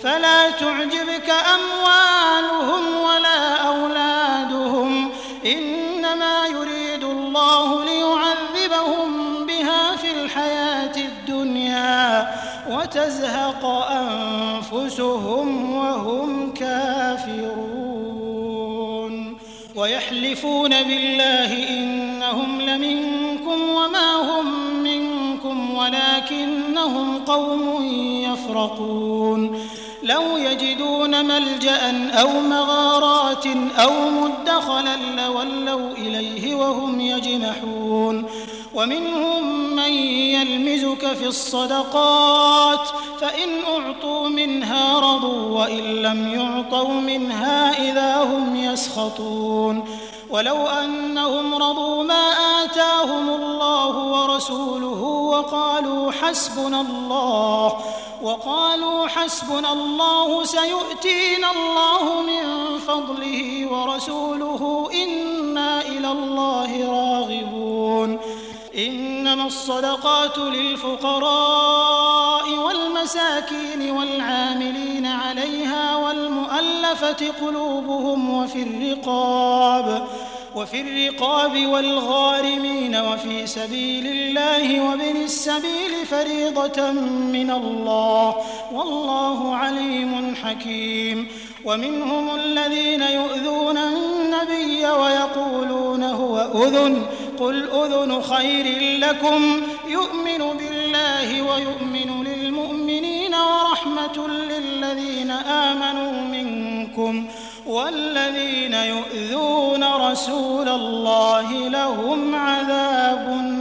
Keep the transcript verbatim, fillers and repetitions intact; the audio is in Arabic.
فلا تعجبك أموالهم ولا أولادهم إنما يريد الله ليعذبهم بها في الحياة الدنيا وتزهق أنفسهم وهم كافرون ويحلفون بالله إنهم لمنكم وما هم منكم ولكنهم قوم يفرقون لو يجدون ملجأ أو مغارات أو مدخلا لولوا إليه وهم يجمحون ومنهم من يلمزك في الصدقات فإن أعطوا منها رضوا وإن لم يعطوا منها إذا هم يسخطون ولو أنهم رضوا ما آتاهم الله ورسوله وقالوا حسبنا الله وقالوا حسبنا الله سيؤتينا الله من فضله ورسوله إنا إلى الله راغبون إنما الصدقات للفقراء والمساكين والعاملين عليها والمؤلفة قلوبهم وفي الرقاب وفي الرقاب والغارمين وفي سبيل الله وابن السبيل فريضة من الله والله عليم حكيم ومنهم الذين يؤذون النبي ويقولون هو أذن قل أذن خير لكم يؤمن بالله ويؤمن للمؤمنين ورحمة للذين آمنوا منكم والذين يؤذون رسول الله لهم عذاب